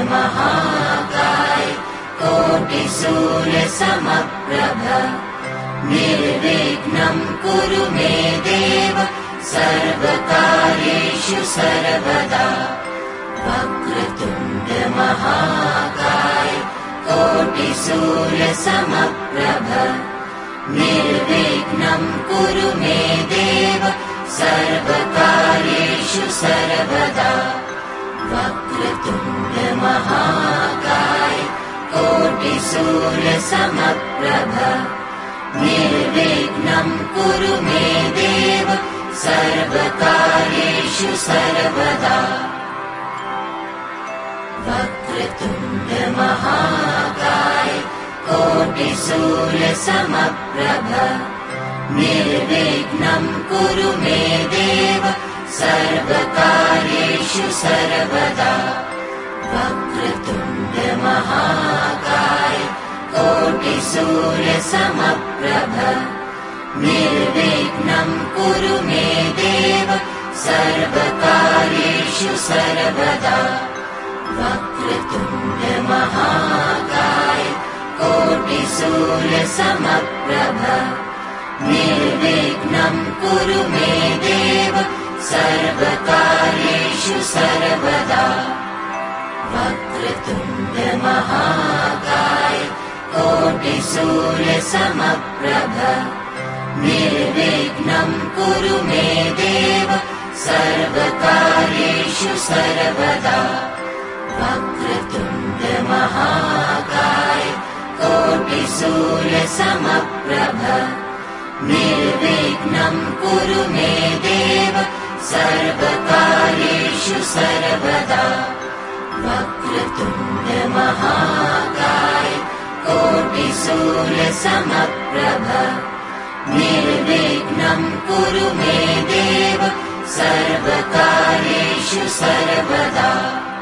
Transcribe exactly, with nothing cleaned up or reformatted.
महाकाय कोटिसूर्यसमप्रभ निर्विघ्नं कुरु मे देव सर्वकार्येषु सर्वदा वक्रतुण्ड महाकाय कोटिसूर्यसमप्रभ निर्विघ्नं कुरु मे देव सर्वकार्येषु सर्वदा वक्रतुण्ड महाकाय कोटिसूर्यसमप्रभ निर्विघ्नं कुरु मे देव सर्वकार्येषु सर्वदा वक्रतुण्ड महाकाय कोटिसूर्यसमप्रभ निर्विघ्नं कुरु मे देव सर्वकार्येषु सर्वदा वक्रतुण्ड महाकाय कोटिसूर्यसमप्रभ निर्विघ्नं कुरु मे देव सर्वकार्येषु सर्वदा वक्रतुण्ड महाकाय कोटिसूर्यसमप्रभ निर्विघ्नं कुरु मे देव सर्वकार्येषु सर्वदा वक्रतुण्ड महाकाय कोटिसूर्यसमप्रभ निर्विघ्नं कुरु मे देव सर्वकार्येषु सर्वदा वक्रतुण्ड महाकाय कोटिसूर्यसमप्रभ निर्विघ्नं कुरु मे देव सर्वकार्येषु सर्वदा वक्रतुण्ड महाकाय कोटिसूर्यसमप्रभ निर्विघ्नं कुरु मे देव सर्वकार्येषु सर्वदा।